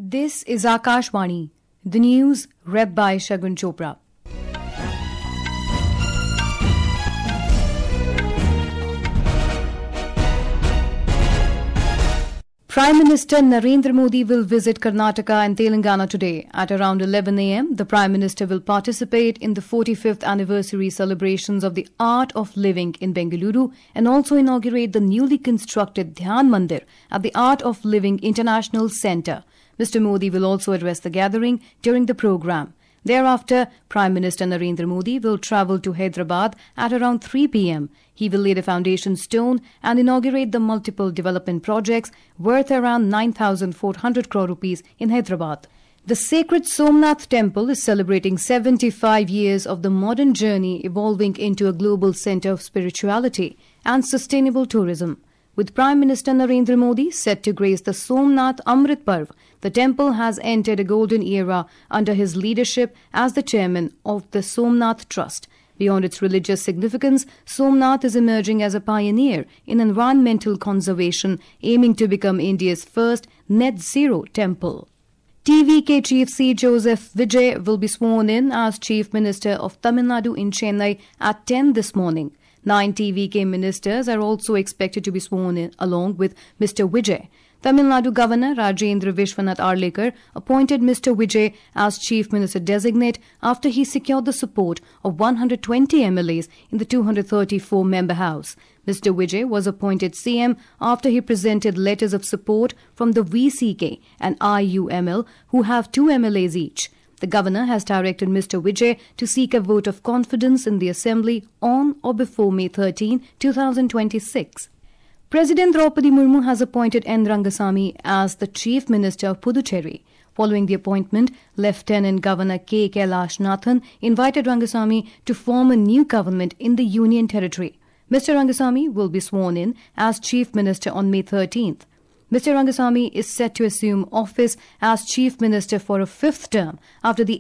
This is Akashvani, the news read by Shagun Chopra. Prime Minister Narendra Modi will visit Karnataka and Telangana today. At around 11 a.m., the Prime Minister will participate in the 45th anniversary celebrations of the Art of Living in Bengaluru and also inaugurate the newly constructed Dhyan Mandir at the Art of Living International Centre. Mr. Modi will also address the gathering during the program. Thereafter, Prime Minister Narendra Modi will travel to Hyderabad at around 3 p.m. He will lay the foundation stone and inaugurate the multiple development projects worth around 9,400 crore rupees in Hyderabad. The sacred Somnath temple is celebrating 75 years of the modern journey evolving into a global centre of spirituality and sustainable tourism. With Prime Minister Narendra Modi set to grace the Somnath Amrit Parv, the temple has entered a golden era under his leadership as the chairman of the Somnath Trust. Beyond its religious significance, Somnath is emerging as a pioneer in environmental conservation, aiming to become India's first net zero temple. TVK Chief C. Joseph Vijay will be sworn in as Chief Minister of Tamil Nadu in Chennai at 10 this morning. 9 TVK ministers are also expected to be sworn in along with Mr. Vijay. Tamil Nadu Governor Rajendra Vishwanath Arlekar appointed Mr. Vijay as Chief Minister designate after he secured the support of 120 MLAs in the 234-member House. Mr. Vijay was appointed CM after he presented letters of support from the VCK and IUML, who have 2 MLAs each. The Governor has directed Mr. Vijay to seek a vote of confidence in the Assembly on or before May 13, 2026. President Draupadi Murmu has appointed N. Rangasamy as the Chief Minister of Puducherry. Following the appointment, Lieutenant Governor K. Kailash Nathan invited Rangasamy to form a new government in the Union Territory. Mr. Rangasamy will be sworn in as Chief Minister on May 13th. Mr. Rangasamy is set to assume office as Chief Minister for a 5th term after the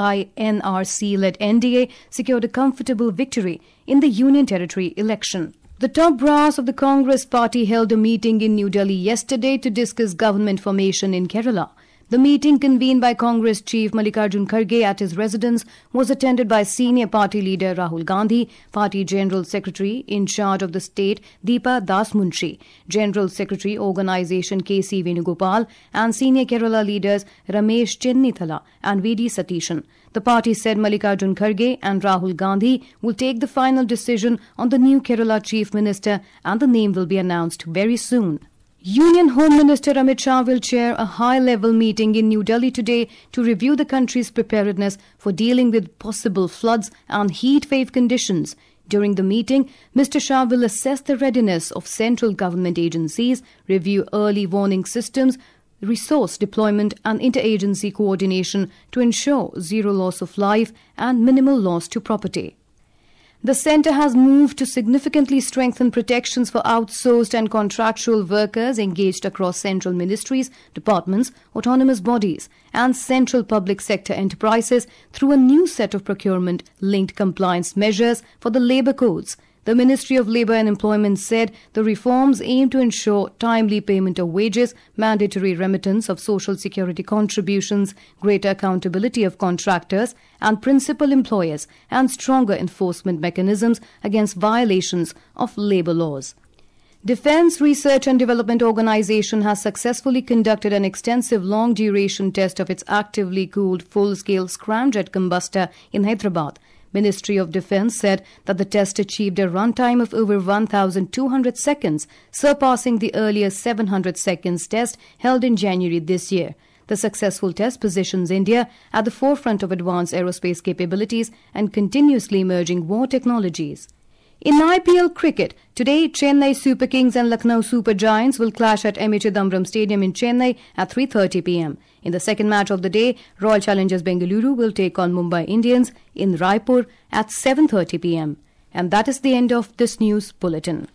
AINRC-led NDA secured a comfortable victory in the Union Territory election. The top brass of the Congress party held a meeting in New Delhi yesterday to discuss government formation in Kerala. The meeting, convened by Congress Chief Mallikarjun Kharge at his residence, was attended by senior party leader Rahul Gandhi, Party General Secretary in charge of the state Deepa Das Munshi, General Secretary Organisation K.C. Venugopal, and senior Kerala leaders Ramesh Chennithala and V.D. Satishan. The party said Mallikarjun Kharge and Rahul Gandhi will take the final decision on the new Kerala Chief Minister, and the name will be announced very soon. Union Home Minister Amit Shah will chair a high-level meeting in New Delhi today to review the country's preparedness for dealing with possible floods and heat wave conditions. During the meeting, Mr. Shah will assess the readiness of central government agencies, review early warning systems, resource deployment and interagency coordination to ensure zero loss of life and minimal loss to property. The centre has moved to significantly strengthen protections for outsourced and contractual workers engaged across central ministries, departments, autonomous bodies and central public sector enterprises through a new set of procurement-linked compliance measures for the labour codes. The Ministry of Labour and Employment said the reforms aim to ensure timely payment of wages, mandatory remittance of social security contributions, greater accountability of contractors and principal employers, and stronger enforcement mechanisms against violations of labour laws. Defence Research and Development Organisation has successfully conducted an extensive long-duration test of its actively cooled full-scale scramjet combustor in Hyderabad. Ministry of Defence said that the test achieved a runtime of over 1,200 seconds, surpassing the earlier 700 seconds test held in January this year. The successful test positions India at the forefront of advanced aerospace capabilities and continuously emerging war technologies. In IPL cricket, today Chennai Super Kings and Lucknow Super Giants will clash at M.A. Chidambaram Stadium in Chennai at 3:30 p.m. In the second match of the day, Royal Challengers Bengaluru will take on Mumbai Indians in Raipur at 7:30 p.m. And that is the end of this news bulletin.